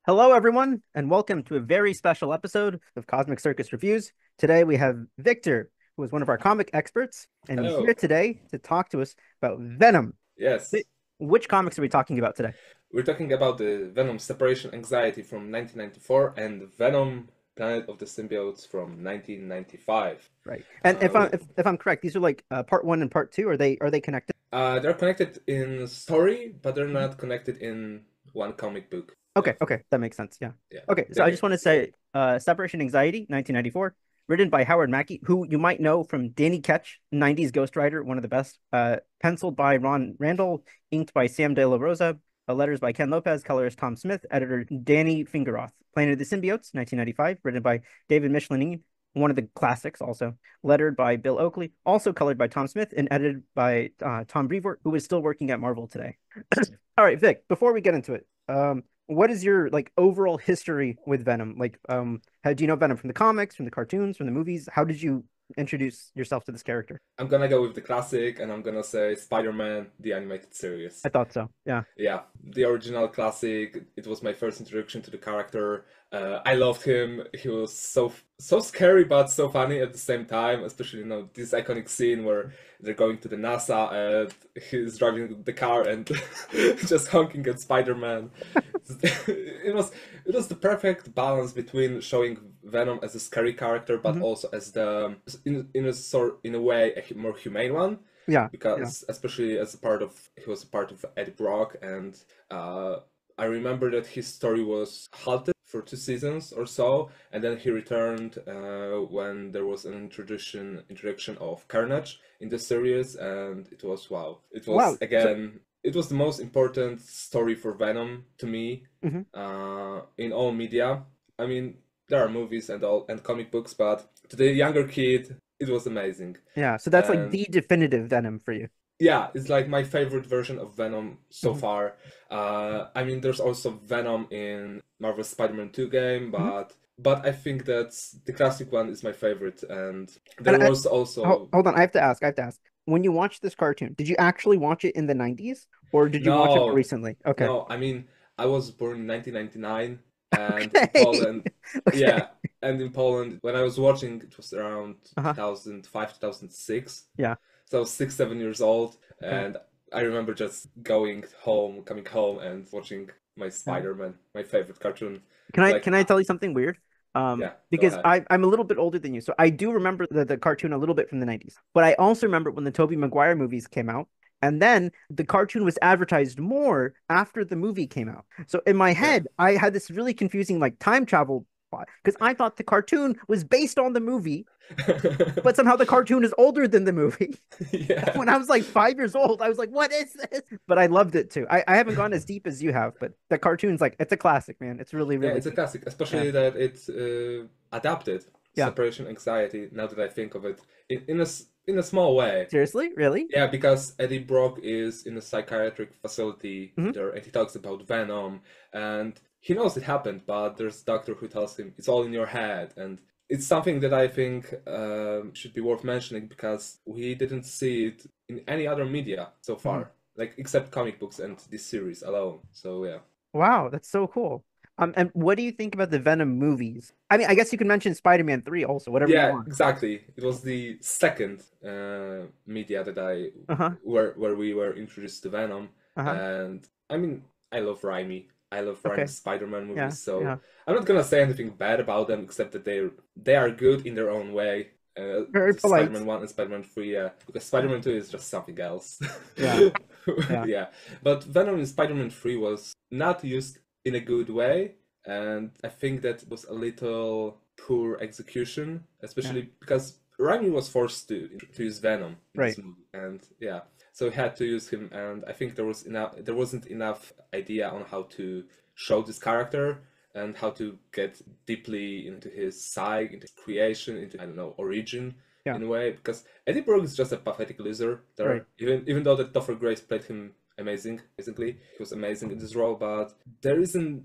Hello, everyone, and welcome to a very special episode of Cosmic Circus Reviews. Today we have Victor, who is one of our comic experts, and he's here Hello. today to talk to us about Venom. Yes, Which comics are we talking about today? we're talking about the Venom Separation Anxiety from 1994 and Venom Planet of the Symbiotes from 1995. Right. And Uh, we, if I'm correct, these are like part one and part two. Are they connected? they're connected in story, but they're Mhm. not connected in one comic book. Okay, okay, that makes sense. Yeah. Yeah, Okay, so I just want to say, Separation Anxiety, 1994, written by Howard Mackie, who you might know from Danny Ketch, 90s Ghost Rider, one of the best. Penciled by Ron Randall, inked by Sam De La Rosa, letters by Ken Lopez, colorist Tom Smith, editor Danny Fingeroth. Planet of the Symbiotes, 1995, written by David Michelinie, one of the classics, also lettered by Bill Oakley, also colored by Tom Smith, and edited by Tom Brevoort, who is still working at Marvel today. All right, Vic, before we get into it, what is your like overall history with Venom? Like, how do you know Venom from the comics, from the cartoons, from the movies? How did you introduce yourself to this character? I'm gonna go with the classic, and I'm gonna say Spider-Man, the animated I series. thought so. Yeah. Yeah, the original classic. It was my first introduction to the character. I loved him. He was so scary, but so funny at the same time. Especially this iconic scene where they're going to the NASA and he's driving the car and just honking at Spider-Man. It was the perfect balance between showing Venom as a scary character, but Hmm. also as the in a way a more humane one, Yeah. Yeah. because especially as a part of he was a part of Eddie Brock, and I remember that his story was halted for 2 seasons or so, and then he returned when there was an introduction of Carnage in the series, and it was wow. It was Wow. So, again. It was the most important story for Venom to me mhm. in all media. I mean, there are movies and all and comic books, but to the younger kid, it was amazing. Yeah. So that's like And the definitive Venom for you. yeah, it's like my favorite version of Venom so Hmm. far. I mean, there's also Venom in Marvel Spider-Man 2 game, Hmm. but I think that the classic one is my favorite. And And there was also hold on, I have to ask. I have to ask. When you watched this cartoon, did you actually watch it in the 90s or did you watch it more no, recently? Okay. no. I mean, I was born in 1999, and in Okay. Poland, Okay. yeah, and in Poland when I was watching, it was around Uh-huh. 2005, 2006. Yeah. So 6, 7 years old, Okay. and I remember just going home, coming home, and watching my Yeah. Spider-Man, my favorite cartoon. Can I Like, can I tell you something weird? yeah, go Because ahead. I'm a little bit older than you, so I do remember the cartoon a little bit from the 90s. But I also remember when the Tobey Maguire movies came out, and then the cartoon was advertised more after the movie came out. So in my Yeah. head, I had this really confusing like time travel plot because I thought the cartoon was based on the movie, but somehow the cartoon is older than the movie. Yeah. When I was like 5 years old, I was like, "What is this?" But I loved it too. I haven't gone as deep as you have, but the cartoon's like it's a classic, man. It's really, Yeah, really it's a good. classic, Yeah, especially that it's adapted yeah. separation anxiety. Now that I think of it, in a small way. Seriously, really? Yeah, because Eddie Brock is in a psychiatric facility Hmm. there, and he talks about Venom, and he knows it happened, but there's a doctor who tells him it's all in your head, and it's something that I think should be worth mentioning because we didn't see it in any other media so Hmm. far, like except comic books and this series alone. So yeah. Wow, that's so cool. And what do you think about the Venom movies? I mean, I guess you can mention Spider-Man 3 also, whatever you Yeah, want. exactly. It was the second media that I Uh-huh. where we were introduced to Venom, Uh-huh. and I mean I love Raimi. I love Okay. Raimi's Spider-Man Yeah. movies, so Yeah. I'm not gonna say anything bad about them except that they are good in their own way. Very The polite. Spider-Man 1 and Spider-Man 3, yeah, because Spider-Man 2 is just something else. Yeah. Yeah. Yeah, but Venom in Spider-Man 3 was not used in a good way, and I think that was a little poor execution, Yeah. especially because Raimi was forced to use Venom in Right. this movie, and yeah, so he had to use him, and I think there wasn't enough idea on how to show this character and how to get deeply into his psyche, into his creation, into I don't know origin Yeah. in a way, because Eddie Brock is just a pathetic loser Right. there. Even though that Topher Grace played him amazingly, he was amazing in this role, but there isn't,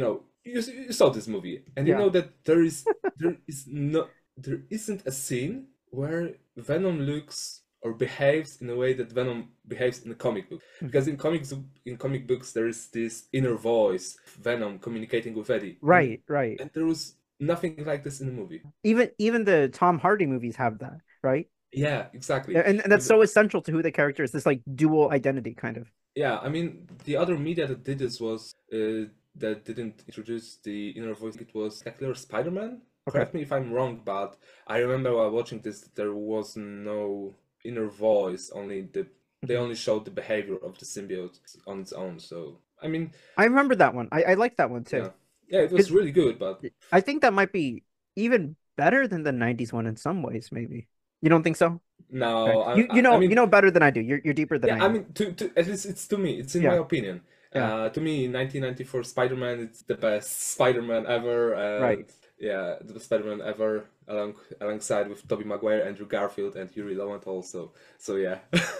you saw this movie, and you Yeah. know that there isn't a scene where Venom looks or behaves in a way that Venom behaves in the comic book. Because in comic books there is this inner voice, Venom communicating with Eddie, Right, right. and there was nothing like this in the movie. Even the Tom Hardy movies have that, right? Yeah, exactly. And that's so essential to who the character is. This like dual identity kind of. Yeah, I mean, the other media that did this was that didn't introduce the inner voice. It was Spectacular Spider-Man. Okay. Correct me if I'm wrong, but I remember while watching this, there was no inner voice. They Mhm. only showed the behavior of the symbiote on its own. So I mean, I remember that one. I like that one too. yeah, yeah, it was Because really good. But I think that might be even better than the 90s one in some ways, maybe. You don't think so? Okay. now, You know better than I do. You're deeper than yeah, I I am. mean, to at least it's to me. It's in my Yeah, opinion. yeah, To me, 1994 Spider-Man, it's the best Spider-Man ever, right. and yeah, the best Spider-Man ever, alongside with Tobey Maguire, Andrew Garfield, and Yuri Lowenthal. So yeah,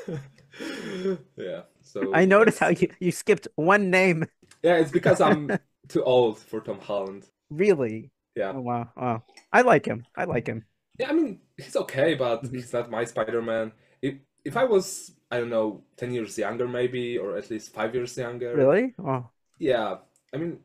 yeah. I So noticed how that's you skipped one name. yeah. It's because I'm too old for Tom Holland. Really? Yeah, Oh wow, wow. I like him. I like him. yeah. I mean, he's okay, but Mhm. he's not my Spider-Man. If I was, I don't know, 10 years younger, maybe, or at least 5 years younger. Really? Oh. Yeah, I mean,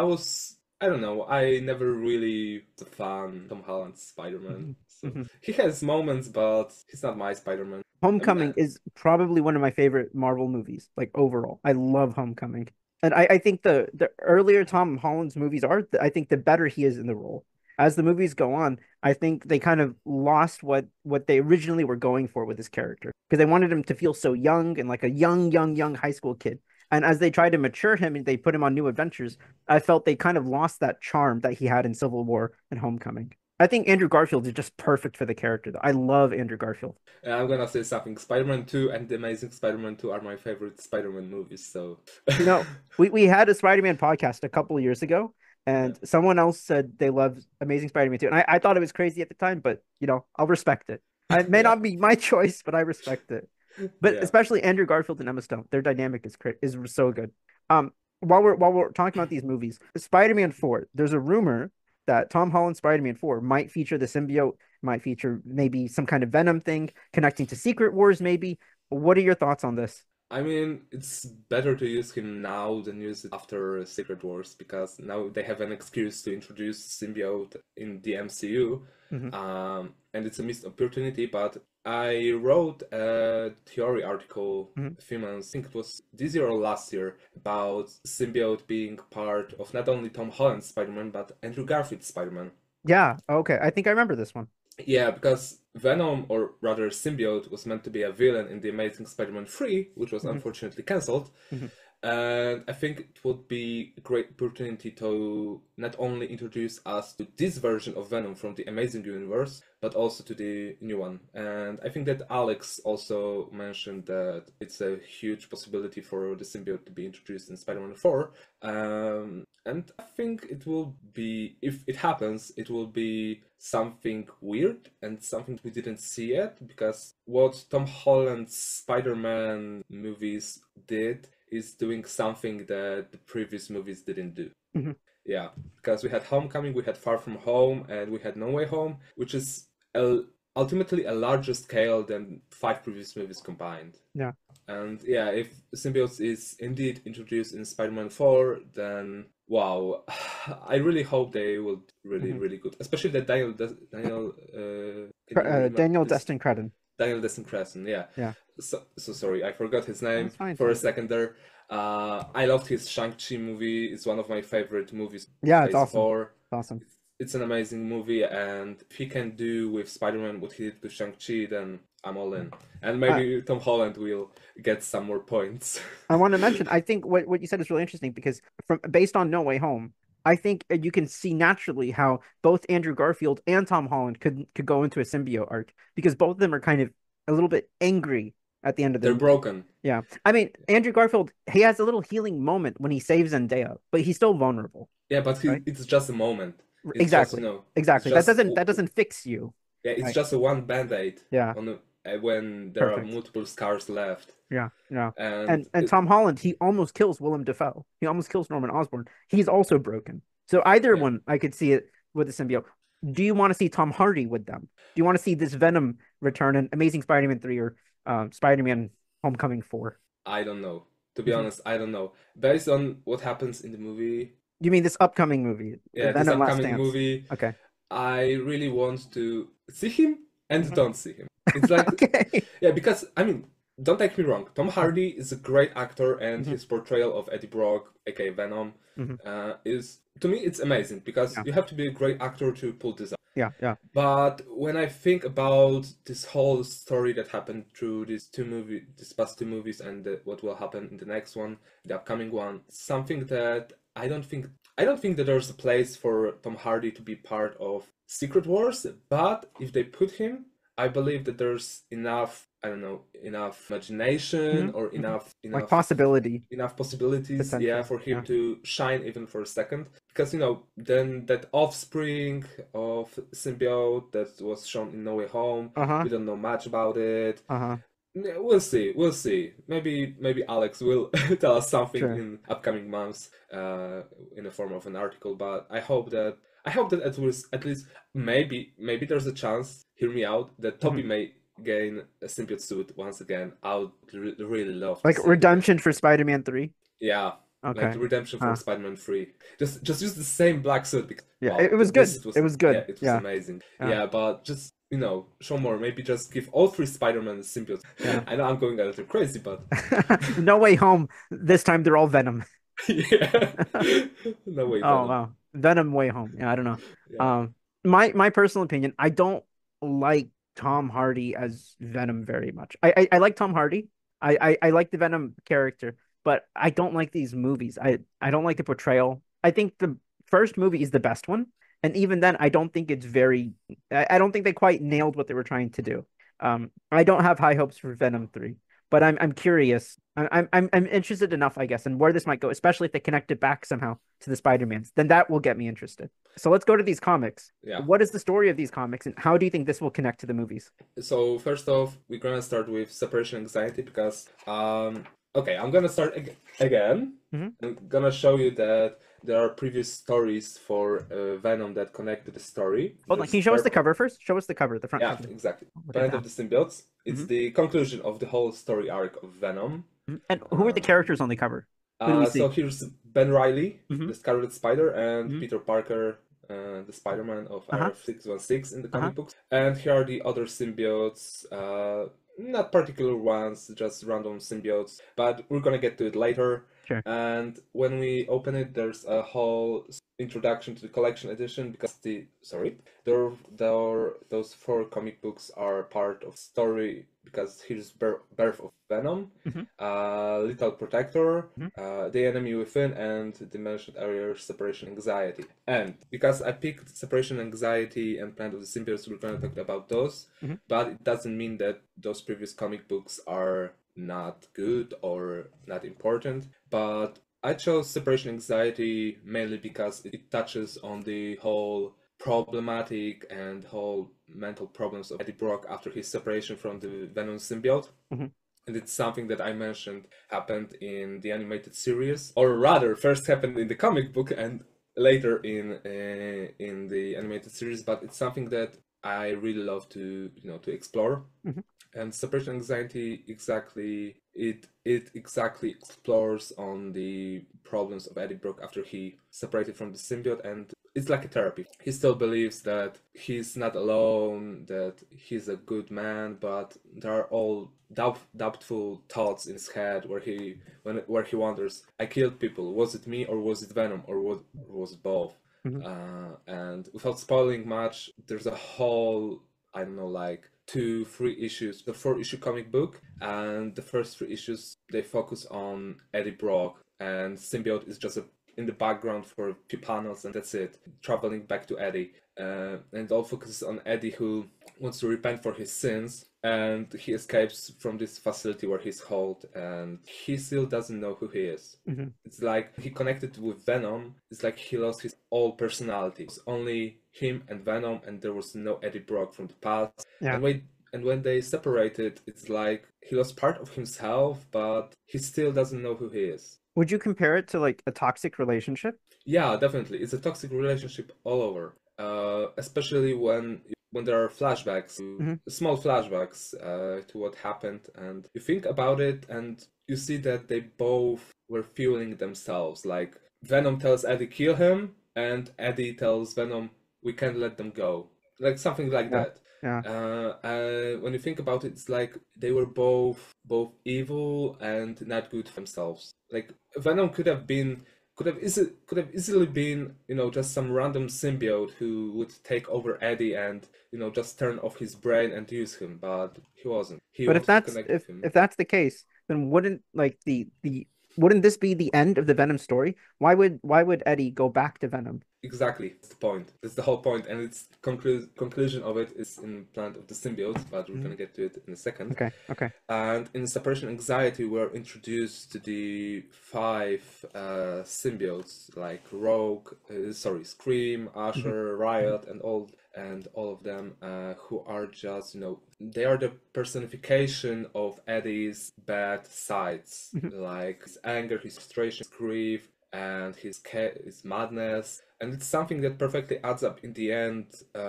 I don't know, I never really was a fan of Tom Holland's Spider-Man. Mhm. So Mhm. he has moments, but he's not my Spider-Man. I mean, Homecoming is probably one of my favorite Marvel movies, like overall. I love Homecoming. And I think the earlier Tom Holland's movies are, I think the better he is in the role. As the movies go on, I think they kind of lost what they originally were going for with his character because they wanted him to feel so young and like a young high school kid. And as they tried to mature him and they put him on new adventures, I felt they kind of lost that charm that he had in Civil War and Homecoming. I think Andrew Garfield is just perfect for the character, though. I love Andrew Garfield. I'm gonna say something. Spider-Man 2 and The Amazing Spider-Man 2 are my favorite Spider-Man movies, so You know, we had a Spider-Man podcast a couple of years ago, yeah. and someone else said they loved Amazing Spider-Man too. And I thought it was crazy at the time, but I'll respect it. It may Yeah. not be my choice, but I respect it. But Yeah. especially Andrew Garfield and Emma Stone, their dynamic is so good. Um, while we're talking about these movies, Spider-Man 4, there's a rumor that Tom Holland's Spider-Man 4 might feature the symbiote, might feature maybe some kind of Venom thing connecting to Secret Wars, maybe. What are your thoughts on this? I mean, it's better to use him now than use it after Secret Wars because now they have an excuse to introduce symbiote in the MCU, Mhm. and it's a missed opportunity. But I wrote a theory article Mhm. a few months, I think it was this year or last year, about symbiote being part of not only Tom Holland's Spider-Man but Andrew Garfield's Spider-Man. Yeah, okay. I think I remember this one. Yeah, because Venom, or rather Symbiote, was meant to be a villain in The Amazing Spider-Man 3, which was Mhm. unfortunately cancelled. Mhm. And I think it would be a great opportunity to not only introduce us to this version of Venom from the Amazing Universe, but also to the new one. And I think that Alex also mentioned that it's a huge possibility for the symbiote to be introduced in Spider-Man 4. And I think it will be, if it happens, it will be something weird and something we didn't see yet, because what Tom Holland's Spider-Man movies did is doing something that the previous movies didn't do. Mhm. Yeah, because we had Homecoming, we had Far From Home, and we had No Way Home, which is ultimately a larger scale than 5 previous movies combined. Yeah. And yeah, if symbiote is indeed introduced in Spider-Man 4, then wow, I really hope they will really, Mhm. really good. Especially that Daniel, can you remember Daniel this? Destin Cretton. Daniel Destin Crescent, yeah. Yeah. So sorry, I forgot his name That's fine. for a Fine. second there. I loved his Shang-Chi movie. It's one of my favorite movies of Yeah, it's Phase awesome. 4. It's awesome. It's an amazing movie, and if he can do with Spider-Man what he did with Shang-Chi, then I'm all in. And I, maybe Tom Holland will get some more points. I want to mention, I think what you said is really interesting because from based on No Way Home, I think you can see naturally how both Andrew Garfield and Tom Holland could go into a symbiote arc because both of them are kind of a little bit angry at the end of their They're movie. broken. Yeah. I mean, Andrew Garfield, he has a little healing moment when he saves Zendaya, but he's still vulnerable, Yeah, but right? it's just a moment. It's just, Exactly. it's Exactly. just That doesn't fix you. yeah, it's Right. just a one band-aid Yeah. on when there are Perfect. multiple scars left. Yeah. Yeah. And And Tom Holland, he almost kills Willem Dafoe. He almost kills Norman Osborn. He's also broken. So either yeah. one, I could see it with the symbiote. Do you want to see Tom Hardy with them? Do you want to see this Venom return in Amazing Spider-Man 3 or Spider-Man Homecoming 4. I don't know. To be Mhm. honest, I don't know. Based on what happens in the movie, You mean this upcoming movie, yeah, this Venom Last upcoming Dance? movie, Okay. I really want to see him and Mhm. don't see him. It's like, Okay. yeah, because I mean, don't take me wrong. Tom Hardy is a great actor, and Mhm. his portrayal of Eddie Brock, aka Venom, Mhm. is to me it's amazing because Yeah. you have to be a great actor to pull this. Yeah. Yeah. But when I think about this whole story that happened through these past two movies, and what will happen in the next one, the upcoming one, something that I don't think that there's a place for Tom Hardy to be part of Secret Wars. But if they put him, I believe that there's enough, I don't know, enough imagination Mhm. or Mhm. enough Like possibility, enough possibilities, yeah, potential. for him Yeah. to shine even for a second. Because then that offspring of symbiote that was shown in No Way Home, Uh-huh. we don't know much about it. Uh-huh. Yeah, we'll see, we'll see. Maybe Alex will tell us something Sure. in upcoming months, in the form of an article. But I hope that at least maybe there's a chance. Hear me out. That Toby Mhm. may gain a symbiote suit once again. I would really love to Like see that. redemption for Spider-Man 3. Yeah, like the Okay. redemption for Huh. Spider-Man 3. Just use the same black suit because Yeah, wow, it was this good. suit It was, was yeah, good. it was Yeah. amazing. Yeah. Yeah, but just show more. Maybe just give all three Spider-Man symbiotes. Yeah. I know I'm going a little crazy, but No Way Home. This time they're all Venom. yeah, no way, Oh Venom. wow. Venom Way Home. Yeah, I don't know. Yeah, Um my personal opinion, I don't like Tom Hardy as Venom very much. I like Tom Hardy. I like the Venom character, but I don't like these movies. I don't like the portrayal. I think the first movie is the best one, and even then I don't think it's very I don't think they quite nailed what they were trying to do. I don't have high hopes for Venom 3, but I'm curious. I'm interested enough, I guess, in where this might go, especially if they connect it back somehow to the Spider-Mans. Then that will get me interested. So let's go to these comics. yeah. What is the story of these comics, and how do you think this will connect to the movies? So first off, we're gonna start with separation anxiety because okay, I'm gonna start again. Hmm. I'm gonna show you that there are previous stories for Venom that connect to the story. Hold on, can There's you show us the cover first? Show us the cover, the front Yeah, cover. exactly. I'll look at Planet of that. the Symbiotes. It's Hmm. the conclusion of the whole story arc of Venom. And who are the Uh, characters on the cover? Who do we so see? here's Ben Riley, Hmm. the Scarlet Spider, and Hmm. Peter Parker, the Spider-Man of Uh-huh. Area 616 in the Uh-huh. comic books. And here are the other symbiotes, not particular ones, just random symbiotes, but we're gonna get to it later. Sure. And when we open it, there's a whole introduction to the collection edition because those four comic books are part of story because here's Birth of Venom, Hmm. Lethal Protector, Hmm. The Enemy Within, and the mentioned earlier Separation Anxiety. And because I picked Separation Anxiety and Planet of the Symbiotes, we're going to talk about those, Hmm. but it doesn't mean that those previous comic books are not good or not important. But I chose Separation Anxiety mainly because it touches on the whole problematic and whole mental problems of Eddie Brock after his separation from the Venom symbiote. Hmm. And it's something that I mentioned happened in the animated series, or rather, first happened in the comic book and later in the animated series. But it's something that I really love to explore. Hmm. And separation anxiety it exactly explores on the problems of Eddie Brock after he separated from the symbiote, and it's like a therapy. He still believes that he's not alone, that he's a good man, but there are all doubtful thoughts in his head where he wonders, I killed people. Was it me or was it Venom or was it both? Hmm. And without spoiling much, there's a whole, I don't know, like 2 3 issues, the 4 issue comic book, and the first 3 issues they focus on Eddie Brock, and symbiote is just in the background for a few panels, and that's it. Traveling back to Eddie, and it all focuses on Eddie who wants to repent for his sins, and he escapes from this facility where he's held, and he still doesn't know who he is. Hmm. It's like he connected with Venom. It's like he lost his whole personality. It's only him and Venom, and there was no Eddie Brock from the past. Yeah. And when they separated, it's like he lost part of himself, but he still doesn't know who he is. Would you compare it to like a toxic relationship? Yeah, definitely. It's a toxic relationship all over. Especially when when there are flashbacks, small flashbacks to what happened, and you think about it, and you see that they both were fueling themselves. Like Venom tells Eddie kill him, and Eddie tells Venom we can't let them go, like something like Yeah. that. Yeah. When you think about it, it's like they were both evil and not good for themselves. Like Venom could have easily been, just some random symbiote who would take over Eddie and, just turn off his brain and use him, but he wasn't. He But if wanted to that's connect with him. if that's the case, then wouldn't like the wouldn't this be the end of the Venom story? Why would Eddie go back to Venom? Exactly, that's the point. That's the whole point, and its conclusion of it is in Planet of the Symbiotes, but we're gonna get to it in a second. Okay. Okay. And in Separation Anxiety, we're introduced to the five symbiotes like Rogue, Scream, Asher, Riot, and all of them, who are just, they are the personification of Eddie's bad sides, like his anger, his frustration, his grief, and his madness. And it's something that perfectly adds up in the end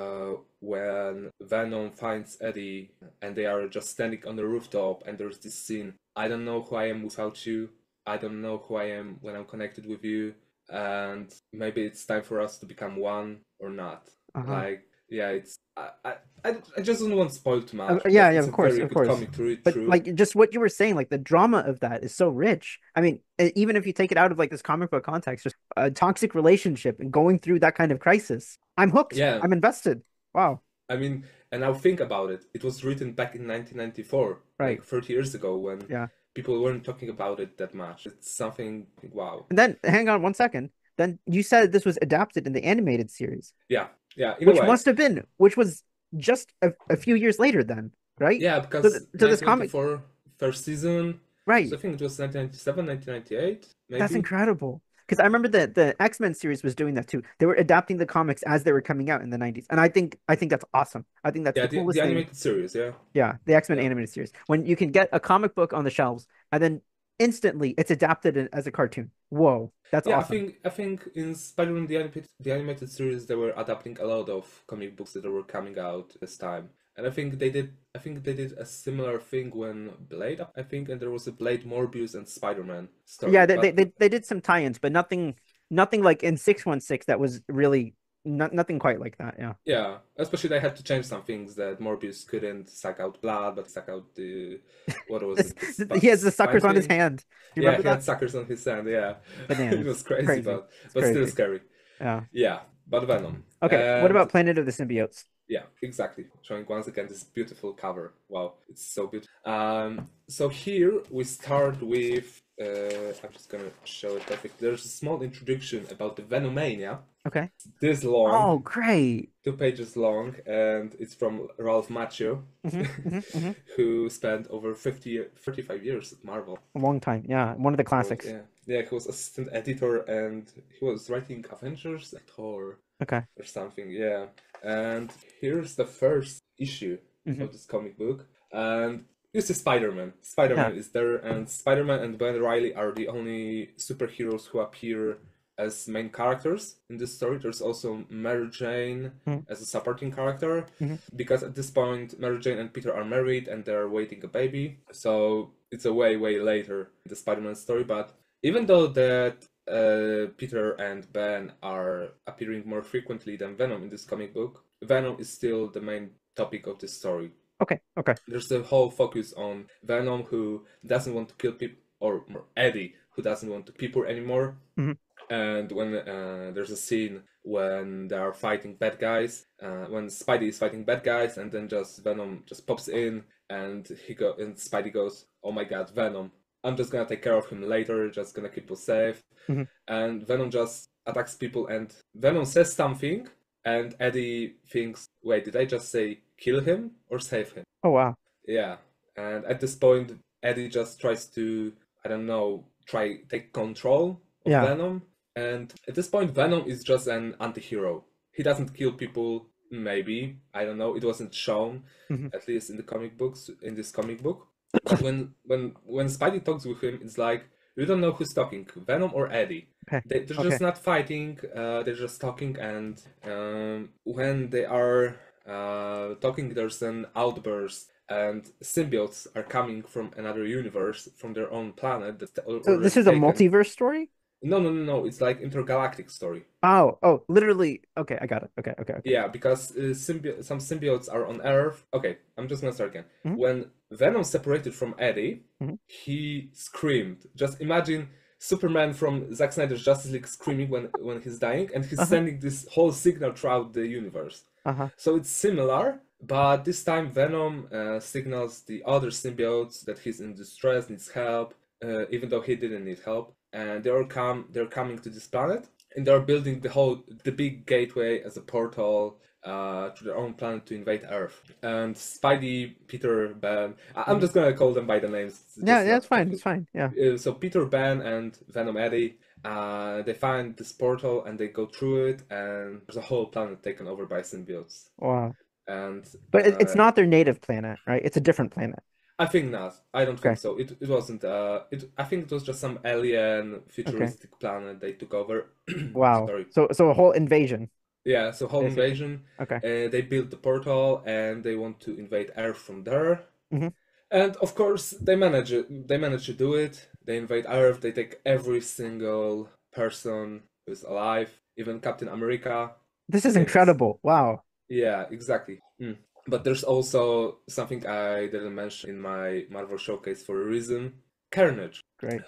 when Venom finds Eddie and they are just standing on the rooftop, and there's this scene, I don't know who I am without you, I don't know who I am when I'm connected with you, and maybe it's time for us to become one or not. Like, yeah, it's I just don't want to spoil too much. Yeah, It's of a course, very of good course. comic to read But through. like just what you were saying, like the drama of that is so rich. I mean, even if you take it out of like this comic book context, just a toxic relationship and going through that kind of crisis, I'm hooked. Yeah, I'm invested. Wow. I mean, and now think about it. It was written back in 1994, Right. like 30 years ago, when Yeah. people weren't talking about it that much. It's something, wow. And then hang on one second. Then you said this was adapted in the animated series, Yeah, in a which way. which was just a few years later then, right? Yeah, So, because so this comic, 1994, first season, so right? I think it was 1997, 1998, That's maybe. incredible. Because I remember that the X-Men series was doing that too. They were adapting the comics as they were coming out in the 90s. And I think that's awesome. I think that's Yeah, the the coolest thing. animated series, yeah. Yeah, the X-Men Yeah. animated series. When you can get a comic book on the shelves and then instantly it's adapted as a cartoon. Whoa, that's Yeah, awesome. I think in Spider-Man the animated series they were adapting a lot of comic books that were coming out this time. And I think they did a similar thing when Blade, I think, and there was a Blade, Morbius, and Spider-Man story. Yeah, But they did some tie-ins, but nothing like in 616 that was really nothing quite like that. Yeah. yeah, especially they had to change some things that Morbius couldn't suck out blood, but suck out the what was it? He has the Spine suckers on his thing? hand. Do you Yeah, remember he had that? suckers on his hand. Yeah, it Bananas. was It's crazy, crazy. It's but still crazy. scary. Yeah. Yeah, but Venom. Okay, what And about Planet of the Symbiotes? yeah, exactly. Showing once again this beautiful cover. Wow, it's so beautiful. So here we start with. I'm just gonna show it perfect. There's a small introduction about the Venomania. Okay. This long, Oh, great. 2 pages long, and it's from Ralph Macchio, who spent over 35 years at Marvel. A long time. Yeah, one of the classics. Yeah, he was assistant editor, and he was writing Avengers at Thor Okay. or something. Yeah, and here's the first issue of this comic book, and you see Spider-Man. Spider-Man Yeah. is there, and Spider-Man and Ben Reilly are the only superheroes who appear as main characters in this story. There's also Mary Jane as a supporting character, because at this point Mary Jane and Peter are married and they're waiting a baby. So it's a way later in the Spider-Man story. But even though that Peter and Ben are appearing more frequently than Venom in this comic book, Venom is still the main topic of this story. Okay. Okay. There's a whole focus on Venom, who doesn't want to kill people, or Eddie, who doesn't want to people anymore. And when there's a scene when they are fighting bad guys, when Spidey is fighting bad guys, and then just Venom just pops in, and and Spidey goes, "Oh my God, Venom! I'm just gonna take care of him later. Just gonna keep people safe." And Venom just attacks people, and Venom says something, and Eddie thinks, "Wait, did I just say kill him or save him?" Oh, wow. Yeah, and at this point, Eddie just tries to, I don't know, take control of Yeah. Venom. And at this point, Venom is just an anti-hero. He doesn't kill people, maybe. I don't know. It wasn't shown, at least in the comic books, in this comic book. But when Spidey talks with him, it's like, you don't know who's talking, Venom or Eddie. Okay. They're just not fighting, they're just talking, and when they are talking. There's an outburst, and symbiotes are coming from another universe, from their own planet that's So this already is a taken. multiverse story? No, no, no, no. It's like intergalactic story. Oh, literally. Okay, I got it. Okay. Yeah, because some symbiotes are on Earth. Okay, I'm just gonna start again. Hmm. When Venom separated from Eddie, Hmm. he screamed. Just imagine Superman from Zack Snyder's Justice League screaming when he's dying, and he's Uh-huh. sending this whole signal throughout the universe. Uh-huh. So it's similar, but this time Venom signals the other symbiotes that he's in distress, needs help, even though he didn't need help, and they're coming to this planet, and they're building the big gateway as a portal to their own planet to invade Earth. And Spidey, Peter, Ben, I'm Hmm. just gonna call them by the names, it's Yeah, just yeah, not it's fine. It's confused. fine. Yeah. So Peter, Ben, and Venom Eddie, they find this portal and they go through it, and there's a whole planet taken over by symbiotes. Wow. And But it's not their native planet, right? It's a different planet. I think not. I don't think Okay. so. It wasn't. I think it was just some alien Okay. futuristic planet they took over. Wow. Sorry. So a whole invasion, Yeah. So whole basically. invasion. Okay. They built the portal and they want to invade Earth from there. Hmm. And of course, they manage it. They manage to do it. They invade Earth. They take every single person who's alive, even Captain America. This is They just incredible. Wow. Yeah, exactly. But there's also something I didn't mention in my Marvel showcase for a reason. Carnage, Great.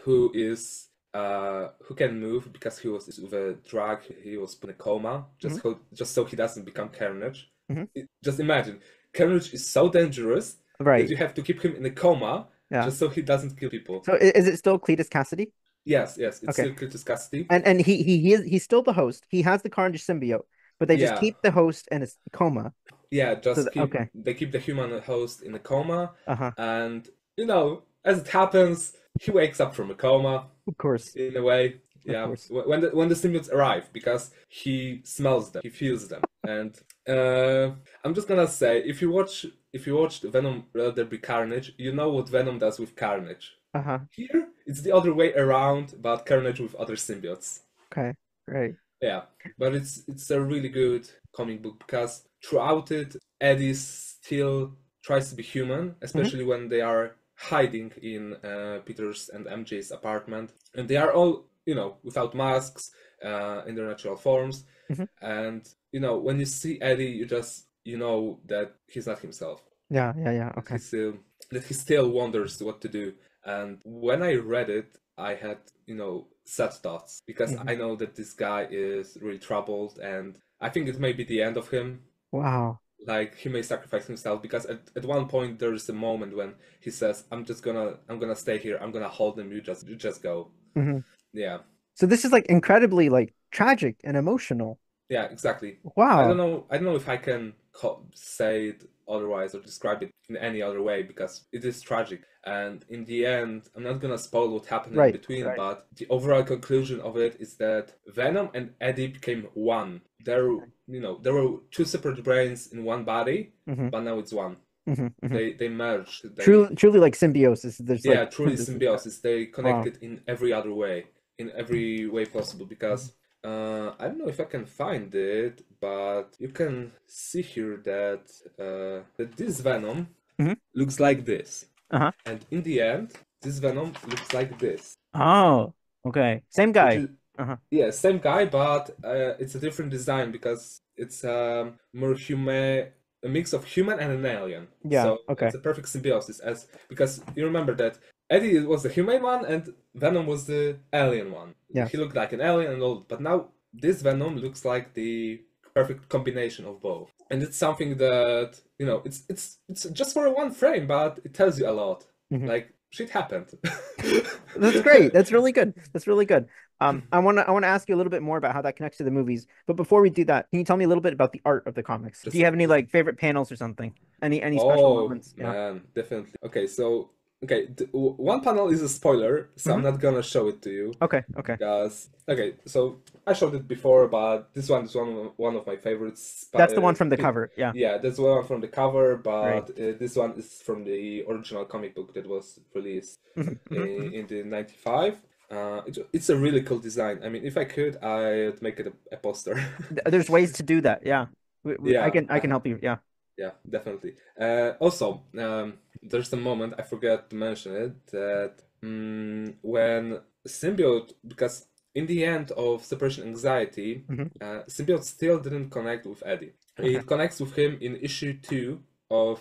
who can move because he was with a drug, he was put in a coma, Hmm. just so he doesn't become Carnage. Hmm. Just imagine, Carnage is so dangerous that Right. you have to keep him in a coma Yeah. just so he doesn't kill people. So is it still Cletus Cassidy? Yes, yes, it's Okay. still Cletus Cassidy. And he's still the host. He has the Carnage symbiote, but they just Yeah, keep the host in a coma. yeah, Okay. they keep the human host in a coma, Uh-huh. and as it happens, he wakes up from a coma Of course. in a way. Of Yeah, course. when the symbiotes arrive, because he smells them, he feels them, and I'm just gonna say, if you watched Venom Let There Be Carnage, you know what Venom does with Carnage. Uh-huh. Here, it's the other way around, but Carnage with other symbiotes. Okay. Great. Yeah, but it's a really good comic book because throughout it, Eddie still tries to be human, Hmm. especially when they are hiding in Peter's and MJ's apartment, and they are all without masks, in their natural forms, Hmm. and when you see Eddie, you know that he's not himself, Yeah. that Okay. he still wonders what to do. And when I read it, I had sad thoughts because Hmm. I know that this guy is really troubled, and I think it may be the end of him. Wow. Like he may sacrifice himself because at one point there's a moment when he says, I'm gonna stay here, I'm gonna hold him, you just go." Hmm. Yeah. So this is like incredibly like tragic and emotional. Yeah, exactly. Wow. I don't know if I can say it otherwise or describe it in any other way because it is tragic. And in the end, I'm not gonna spoil what happened in Right. between, Right. but the overall conclusion of it is that Venom and Eddie became one. There were two separate brains in one body, Hmm. but now it's one. Hmm. They merged. Truly like symbiosis. There's like Yeah, truly synthesis. symbiosis. They Wow. connected in every other way, in every way possible. Mhm. Because I don't know if I can find it, but you can see here that this Venom Mhm. looks like this, Uh-huh. and in the end, this Venom looks like this, Oh, okay. Same which guy. is Uh-huh. yeah, same guy, but it's a different design because it's more human, a mix of human and an alien. Yeah. So Okay. it's a perfect symbiosis, as because you remember that Eddie was the human one and Venom was the alien one. He Yes. looked like an alien and all, but now this Venom looks like the perfect combination of both. And it's something that it's just for one frame, but it tells you a lot. Mhm. Like shit happened. That's great. That's really good. That's really good. I wanna ask you a little bit more about how that connects to the movies. But before we do that, can you tell me a little bit about the art of the comics? Do just you have any just like favorite panels or something? Any special Oh moments? Yeah. man, definitely. Okay, so one panel is a spoiler, so I'm Hmm. not gonna show it to you Okay. Okay. because so I showed it before, but this one is one of my favorites. That's the one from the cover. Yeah. Yeah, that's one from the cover, Great. but this one is from the original comic book that was released Hmm. Hmm. in the '95. It's a really cool design. I mean, if I could, I'd make it a poster. There's ways to do that. Yeah. Yeah, I can help you. Yeah. yeah, definitely. Also, there's a moment I forgot to mention it that when Symbiote, because in the end of Separation Anxiety, Hmm. Symbiote still didn't connect with Eddie. Okay. It connects with him in of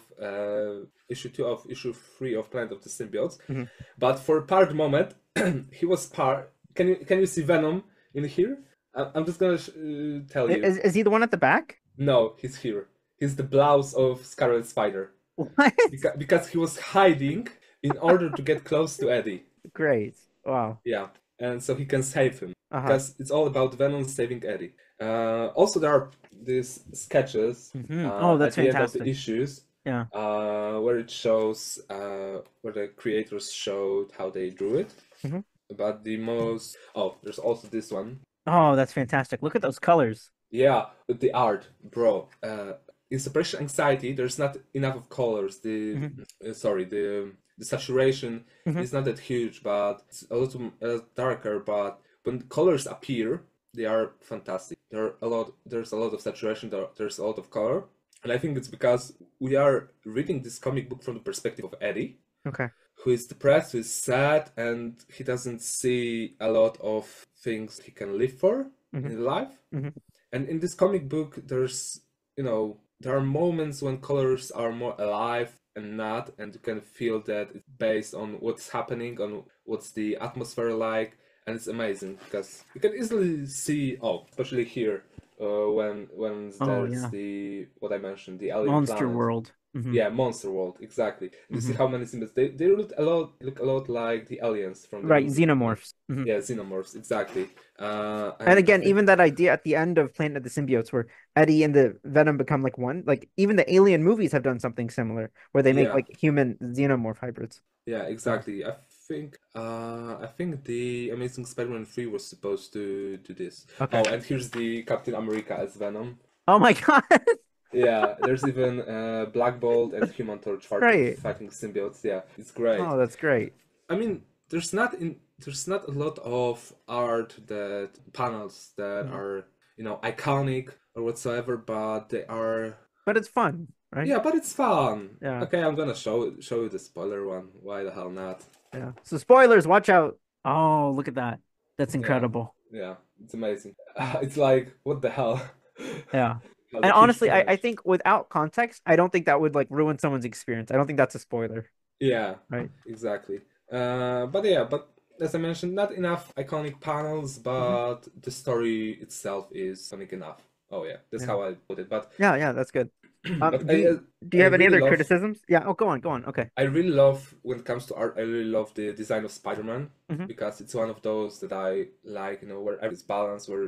issue 3 of Planet of the Symbiotes. Hmm. But for part moment, he was part. Can you see Venom in here? I'm just gonna tell you. Is he the one at the back? No, he's here. He's the blouse of Scarlet Spider. What? Because he was hiding in order to get close to Eddie. Great. Wow. Yeah, and so he can save him. Uh-huh. Because it's all about Venom saving Eddie. Also, there are these sketches Oh, at that's the end of the fantastic. issues Yeah. where it shows where the creators showed how they drew it. Hmm. But the most there's also this one. Oh, that's fantastic. Look at those colors. Yeah, but the art, bro. In Separation Anxiety, there's not enough of colors. Hmm. The saturation Hmm. is not that huge, but it's a little darker. But when colors appear, they are fantastic. There's a lot of saturation. There's a lot of color, and I think it's because we are reading this comic book from the perspective of Eddie, Okay. who is depressed, who is sad, and he doesn't see a lot of things he can live for Hmm. in life. Hmm. And in this comic book, there are moments when colors are more alive and not, and you can feel that it's based on what's happening, on what's the atmosphere like, and it's amazing because you can easily see, especially here, when Oh, there's yeah. the what I mentioned, the alien Monster planet. World. Hmm. Yeah, Monster World, exactly. And you see Hmm. how many symbols they look a lot like the aliens from the Right, movie. xenomorphs. Hmm. Yeah, xenomorphs, exactly. And And I again, think even that idea at the end of Planet of the Symbiotes, where Eddie and the Venom become like one, like even the Alien movies have done something similar, where they make yeah, like human xenomorph hybrids. yeah, So, exactly. I think the Amazing Spider-Man 3 was supposed to do this. okay. Oh, and here's the Captain America as Venom. Oh my God. Yeah, there's even Black Bolt and Human Torch Great. fighting symbiotes. Yeah, it's great. Oh, that's great. I mean, there's not a lot of art that panels that Mhm. are iconic or whatsoever, but they are. But it's fun, right? Yeah, but it's fun. Yeah. Okay, I'm gonna show you the spoiler one. Why the hell not? Yeah. So spoilers, watch out. Oh, look at that. That's Yeah, incredible. yeah, it's amazing. Mm. It's like what the hell? Yeah. Like And a huge honestly, I damage. think without context, I don't think that would like ruin someone's experience. I don't think that's a spoiler, Yeah, right? exactly. But as I mentioned, not enough iconic panels, Hmm. but the story itself is iconic enough. Oh yeah, that's Yeah. how I put it. But Yeah, that's good. but Do I you have any really other love criticisms? Yeah. Oh, go on, go on. Okay. I really love when it comes to art. I really love the design of Spider-Man Hmm. because it's one of those that I like. Where everything's balanced, where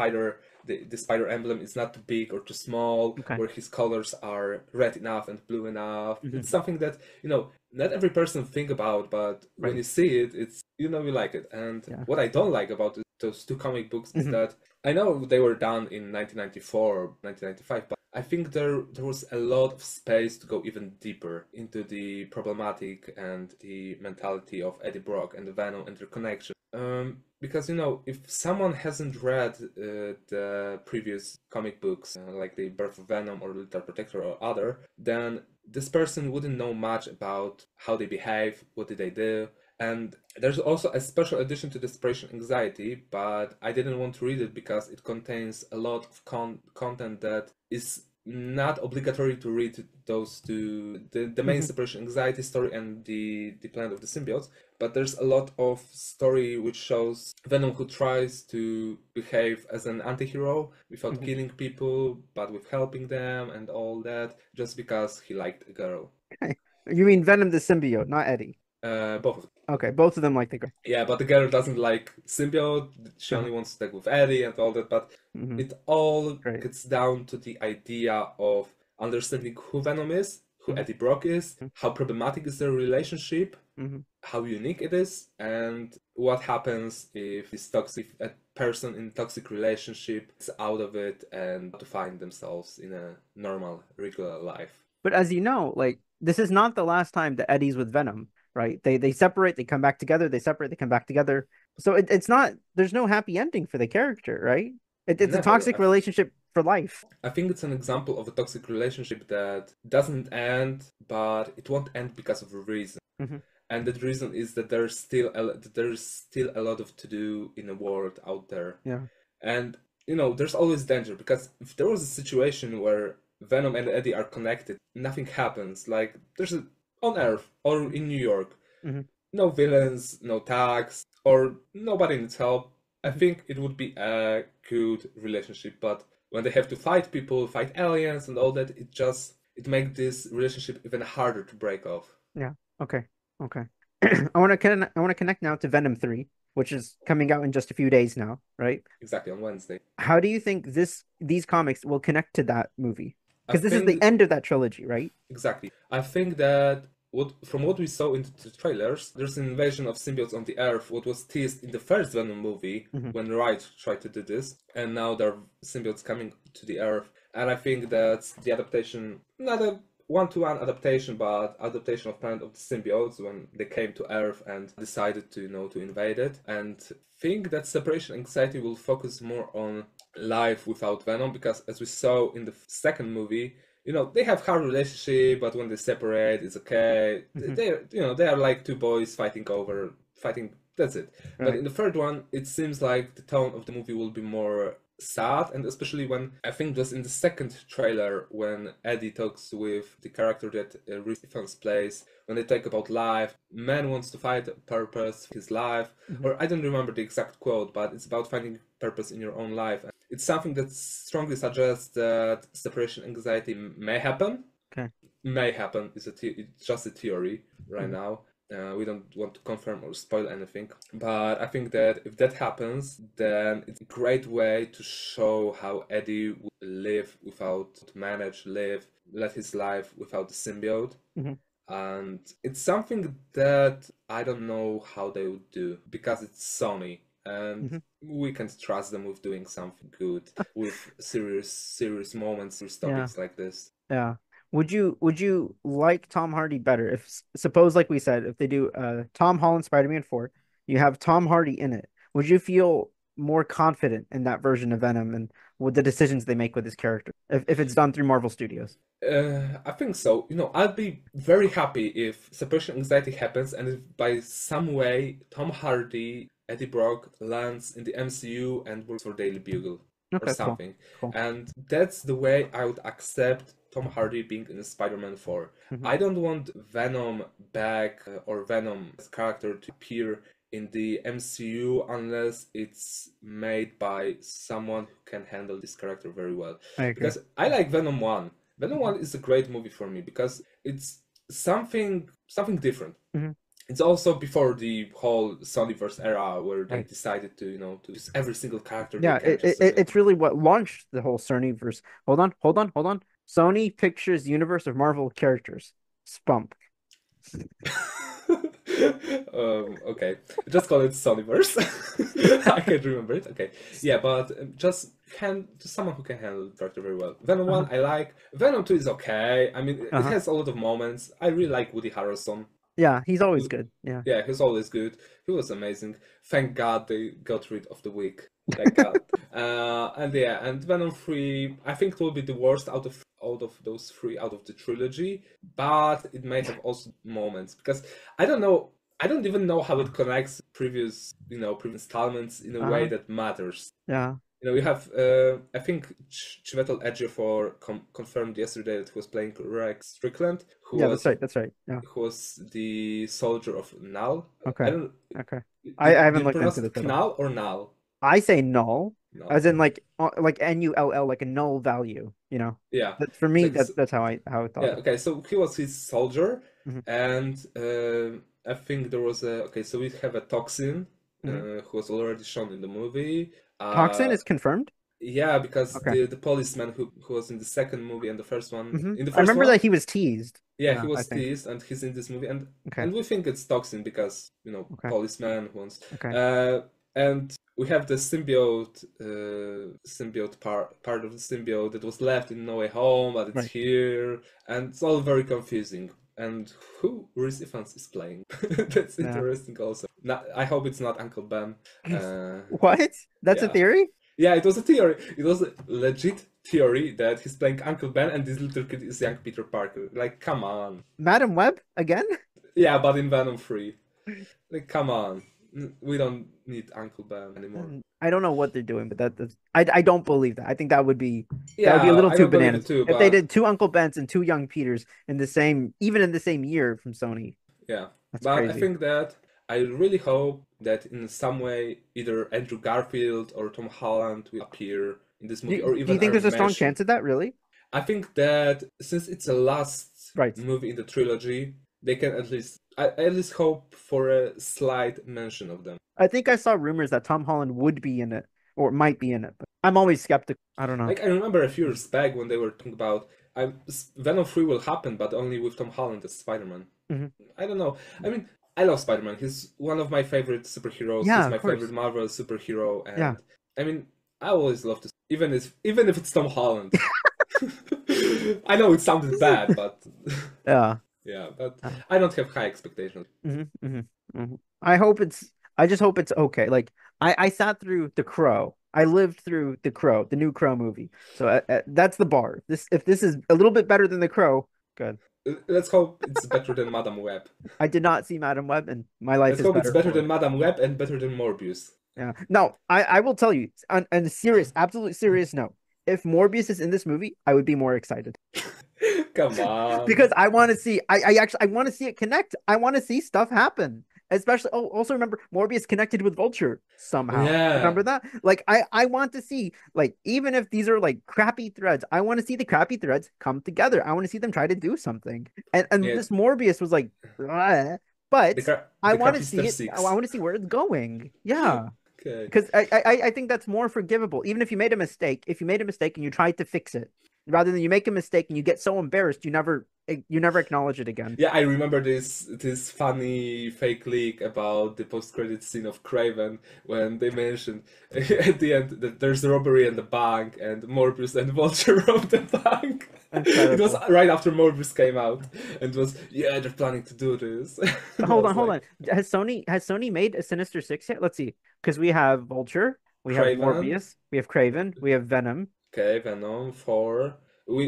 the spider emblem is not too big or too small, Okay. where his colors are red enough and blue enough. Hmm. It's something that not every person think about, but when Right. you see it, it's you like it. And Yeah. what I don't like about those two comic books is Hmm. that I know they were done in 1994 or 1995, but I think there was a lot of space to go even deeper into the problematic and the mentality of Eddie Brock and the Venom and their connection. Because if someone hasn't read the previous comic books, like the Birth of Venom or Little Protector or other, then this person wouldn't know much about how they behave, what did they do, and there's also a special edition to Desperation Anxiety, but I didn't want to read it because it contains a lot of content that is not obligatory to read those two, the main Hmm. Separation Anxiety story and the Planet of the Symbiotes, but there's a lot of story which shows Venom who tries to behave as an anti-hero without Hmm. killing people, but with helping them and all that, just because he liked a girl. Okay. You mean Venom the symbiote, not Eddie? Both of them. Okay, both of them like the girl. Yeah, but the girl doesn't like symbiote. She Uh-huh. only wants to stay with Eddie and all that. But Hmm. it all Great. gets down to the idea of understanding who Venom is, who Hmm. Eddie Brock is, how problematic is their relationship, Hmm. how unique it is, and what happens if a person in toxic relationship is out of it and to find themselves in a normal, regular life. But as you know, like this is not the last time that Eddie's with Venom, right? They separate, they come back together, they separate, they come back together. So it's not there's no happy ending for the character, right? It's a Never. toxic relationship for life. I think it's an example of a toxic relationship that doesn't end, but it won't end because of a reason. Hmm. And that reason is that there's still a lot of to do in the world out there. Yeah. And there's always danger, because if there was a situation where Venom and Eddie are connected, nothing happens. Like on Earth or in New York, Hmm. no villains, no tags, or nobody needs help. I Hmm. think it would be a good relationship. But when they have to fight people, fight aliens, and all that, it makes this relationship even harder to break off. Yeah. Okay. Okay. I want to connect now to Venom 3, which is coming out in just a few days now, right? Exactly, on Wednesday. How do you think these comics will connect to that movie? I Because this is the think end of that trilogy, right? Exactly. I think that from what we saw in the trailers, there's an invasion of symbiotes on the Earth. What was teased in the first Venom movie Hmm. when Wright tried to do this, and now there are symbiotes coming to the Earth. And I think that's the adaptation, not a one-to-one adaptation, but adaptation of Planet of the Symbiotes when they came to Earth and decided to invade it. And think that separation anxiety will focus more on life without Venom, because as we saw in the second movie, they have hard relationship, but when they separate, it's okay. Hmm. They are like two boys fighting. That's it. But Right. in the third one, it seems like the tone of the movie will be more sad, and especially when I think just in the second trailer, when Eddie talks with the character that Reese Ifans plays, when they talk about life, man wants to find a purpose for his life, Hmm. or I don't remember the exact quote, but it's about finding purpose in your own life. It's something that strongly suggests that separation anxiety may happen. Okay. May happen. It's just a theory right Hmm. now. We don't want to confirm or spoil anything, but I think that if that happens, then it's a great way to show how Eddie would live, let his life without the symbiote. Hmm. And it's something that I don't know how they would do, because it's Sony, and Hmm. we can trust them with doing something good with serious moments, serious Yeah. topics like this. Yeah. Would you like Tom Hardy better if suppose like we said if they do Tom Holland Spider-Man 4, you have Tom Hardy in it. Would you feel more confident in that version of Venom and with the decisions they make with his character if it's done through Marvel Studios? I think so. I'd be very happy if separation anxiety happens, and if by some way Tom Hardy, Eddie Brock lands in the MCU and works for Daily Bugle or Okay, cool. something. Cool. And that's the way I would accept Tom Hardy being in Spider-Man 4. Hmm. I don't want Venom back, or Venom as character to appear in the MCU unless it's made by someone who can handle this character very well. I agree. Because I like Venom 1. Venom Hmm. 1 is a great movie for me because it's something different. Hmm. It's also before the whole Sonyverse era where they Right. decided to use every single character they Yeah, can it's really what launched the whole Sony verse. Hold on. Sony Pictures universe of Marvel characters. Spump. Okay, just call it Sonyverse. I can't remember it. Okay, yeah, but just someone who can handle the character very well. Venom Uh-huh. 1 I like. Venom 2 is okay. I mean, it Uh-huh. has a lot of moments. I really like Woody Harrelson. Yeah, he's always good. Yeah. Yeah, he's always good. He was amazing. Thank God they got rid of the wig. Thank God. And Venom 3, I think it will be the worst out of those three, out of the trilogy, but it may have also moments, because I don't know, I don't even know how it connects previous installments in a way Uh-huh. that matters. Yeah. You have, I think Chiwetel Ejiofor confirmed yesterday that he was playing Rex Strickland, who Yeah, that's was right. That's right. Yeah. who was the soldier of Null. I Okay. don't. Okay. I Do haven't you looked pronounce into it this at all. Knall or Null? I say null, Null. as in like NULL, like a null value, you know. Yeah. That for me So, that's how I thought yeah. of it. Okay. So he was his soldier, Hmm. and I think there was a. Okay. So we have a Toxin, Hmm. who was already shown in the movie. Toxin is confirmed. Yeah, because Okay. the policeman who was in the second movie and the first one. In the I first remember one, that he was teased. yeah, he Yeah, I was think. teased, and he's in this movie, and Okay. and we think it's Toxin because Okay. policeman who wants. Okay. And we have the symbiote part of the symbiote that was left in No Way Home, but it's Right. here, and it's all very confusing. And who Rhys Ifans is playing? That's Yeah. interesting also. I hope it's not Uncle Ben. What? That's a Yeah. theory? Yeah, it was a theory. It was a legit theory that he's playing Uncle Ben and this little kid is young Peter Parker. Like, come on. Madam Web again? Yeah, but in Venom 3. Like, come on. We don't need Uncle Ben anymore. I don't know what they're doing, but I don't believe that. I think that would be Yeah, a little I too don't believe bananas. it too, If they but did two Uncle Bens and two young Peters in the same, even in the same year from Sony, yeah. that's But I crazy. think that I really hope that in some way either Andrew Garfield or Tom Holland will appear in this movie, or Do even you think are there's a strong mentioned. chance of that, really? I think that since it's the last Right. movie in the trilogy, they can I at least hope for a slight mention of them. I think I saw rumors that Tom Holland would be in it or might be in it, but I'm always skeptical. I don't know. Like I remember a few years back when they were talking about Venom 3 will happen, but only with Tom Holland as Spider-Man. Mhm. I don't know. I mean, I love Spider-Man. He's one of my favorite superheroes. Yeah, He's of my course. favorite Marvel superhero, and Yeah. I mean, I always love to, even if it's Tom Holland. I know it sounded bad, but Yeah. yeah, but Uh, I don't have high expectations. I just hope it's okay. Like I sat through The Crow. I lived through The Crow, the new Crow movie. So that's the bar. If this is a little bit better than The Crow, good. Let's hope it's better than Madam Web. I did not see Madam Web, and my life Let's is hope it's better better for than it. Madam Web and better than Morbius. Yeah. No, I will tell you on a serious, absolute serious note. If Morbius is in this movie, I would be more excited Come on. because I want to see. I want to see it connect. I want to see stuff happen. Especially, also remember Morbius connected with Vulture somehow. Yeah. Remember that? Like, I want to see, like, even if these are like crappy threads, I want to see the crappy threads come together. I want to see them try to do something. And Yeah. this Morbius was like, but I want to Crappy see Step it. 6. I want to see where it's going. Yeah. Okay. Because I think that's more forgivable. Even if you made a mistake, if you made a mistake and you tried to fix it, rather than you make a mistake and you get so embarrassed you never acknowledge it again. Yeah, I remember this funny fake leak about the post-credit scene of Craven when they mentioned at the end that there's a robbery in the bank and Morbius and Vulture robbed the bank. It was right after Morbius came out and it was, yeah, they're planning to do this. Hold on. Has Sony made a Sinister Six yet? Let's see. Because we have Vulture, we have Kraven. Morbius, we have Craven, we have Venom. Okay, Venom, 4. We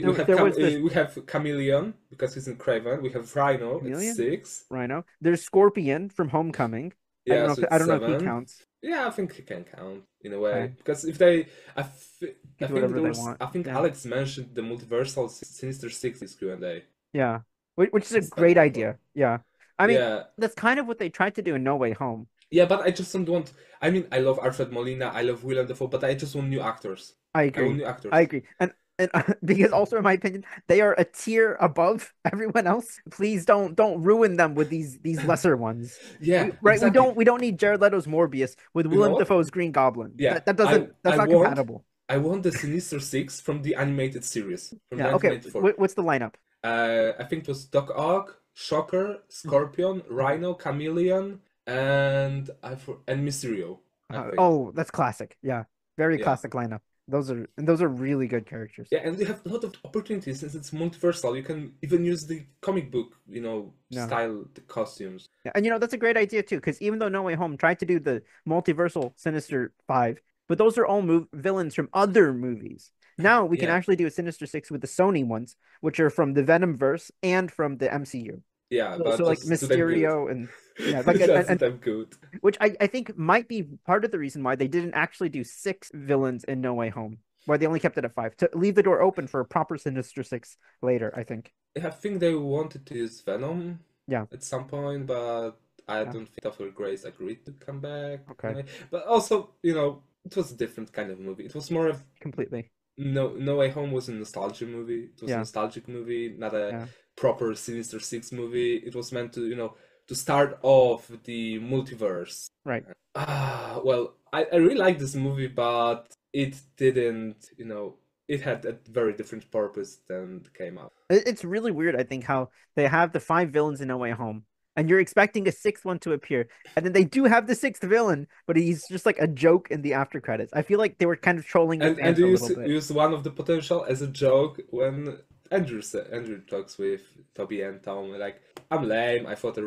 have Chameleon because he's in Craven. We have Rhino at 6. Rhino. There's Scorpion from Homecoming. Yeah, I don't know if he 7. counts. Yeah, I think he can count in a way Okay. because if they, I whatever they want. I think Yeah. Alex mentioned the multiversal Sinister Six is Q&A. Yeah, which is a That's great kind of idea. Yeah, I mean Yeah, that's kind of what they tried to do in No Way Home. yeah, but I just don't want. I mean, I love Alfred Molina, I love Willem Dafoe, but I just want new actors. I I agree. want new actors. I agree. And because also in my opinion, they are a tier above everyone else. Please don't ruin them with these lesser ones. Yeah, Right? exactly. We don't need Jared Leto's Morbius with You know Willem what? Dafoe's Green Goblin. Yeah, That doesn't that's I not want- compatible. I want the Sinister Six from the animated series from Yeah. Okay. 1994. What's the lineup? I think it was Doc Ock, Shocker, Scorpion, Rhino, Chameleon, and Mysterio. I think. Oh, that's classic. Yeah, very Yeah. classic lineup. Those are really good characters. Yeah, and they have a lot of opportunities since it's multiversal. You can even use the comic book, Yeah. style, the costumes. Yeah, and that's a great idea too, because even though No Way Home tried to do the multiversal Sinister Five, but those are all villains from other movies. Now we can Yeah. actually do a Sinister Six with the Sony ones, which are from the Venom verse and from the MCU. Yeah, So, but like just do them good. Mysterio and yeah, like Just and, do them good. which I think might be part of the reason why they didn't actually do 6 villains in No Way Home, why they only kept it at 5 to leave the door open for a proper Sinister Six later. I think. I think they wanted to use Venom. Yeah. At some point, but I Yeah. don't think Topher Grace agreed to come back. Okay. Anyway. But also, it was a different kind of movie. It was more of Completely. No Way Home was a nostalgia movie. It was Yeah. a nostalgic movie, not a Yeah. proper Sinister Six movie. It was meant to, to start off the multiverse. Right. Well, I really like this movie, but it didn't, it had a very different purpose than it came out. It's really weird, I think, how they have the 5 villains in No Way Home, and you're expecting a 6th one to appear, and then they do have the 6th villain, but he's just like a joke in the after credits. I feel like they were kind of trolling the And fans you a use, little bit. use one of the potential as a joke when Andrew talks with Toby and Tom, like, I'm lame. I fought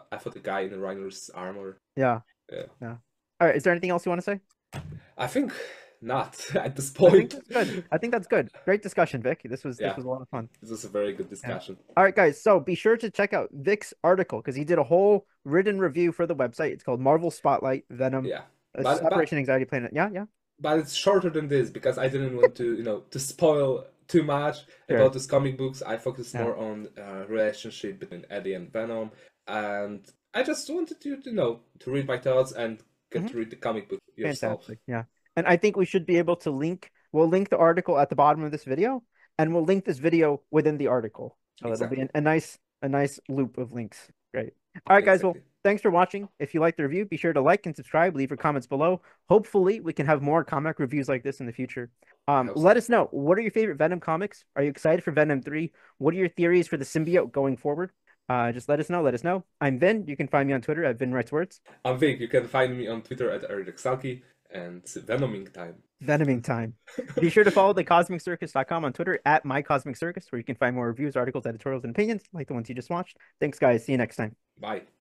a guy in a rhino's armor. Yeah. Yeah. All right. Is there anything else you want to say? I think not at this I think point. that's good. I think that's good. Great discussion, Vic. This Yeah, was a lot of fun. this was a very good Yeah. discussion. All right, guys. So be sure to check out Vic's article because he did a whole written review for the website. It's called Marvel Spotlight Venom, Yeah, a but but Separation Anxiety Planet. Yeah, yeah. but it's shorter than this because I didn't want to, to spoil too much Sure. about these comic books. I focused Yeah. more on relationship between Eddie and Venom, and I just wanted you to know to read my thoughts and get Mhm. to read the comic book yourself. Fantastic. Yeah. And I think we should be able to we'll link the article at the bottom of this video, and we'll link this video within the article. So it'll be Exactly, a nice loop of links. Great. All right, guys. Well, exactly. thanks for watching. If you liked the review, be sure to like and subscribe, leave your comments below. Hopefully, we can have more comic reviews like this in the future. I hope Let so. us know, what are your favorite Venom comics? Are you excited for Venom 3? What are your theories for the symbiote going forward? Just let us know. Let us know. I'm Vin. You can find me on Twitter at Vin Writes Words. I'm Vic. You can find me on Twitter at EricSalki and Venoming time. Venoming time. Be sure to follow thecosmiccircus.com on Twitter at mycosmiccircus, where you can find more reviews, articles, editorials, and opinions like the ones you just watched. Thanks, guys. See you next time. Bye.